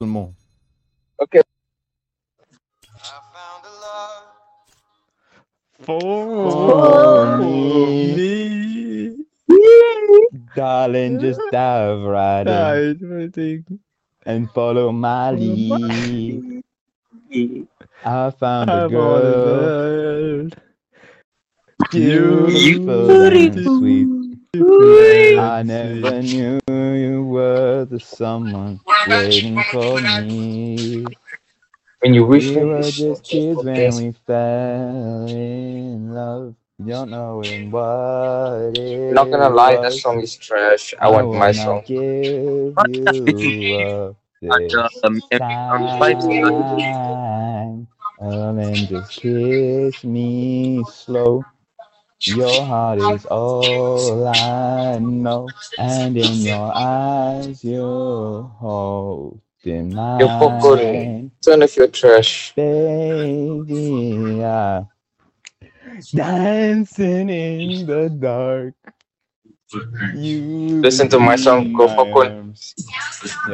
More. Okay. For me. me, darling, just dive right in and follow my lead. I found a girl, beautiful and sweet. I never knew you were the someone waiting for me. When you wish We for were this, just kids when we fell in love, not knowing what not it gonna lie, that was. song is trash. I I want my wanna song. give you up this time, and just kiss me slow. Your heart is all I know, and in your eyes you're holding Your popcorn, mine. turn off your trash. Baby, dancing in the dark. You Listen to my song, in Go my Popcorn. arms.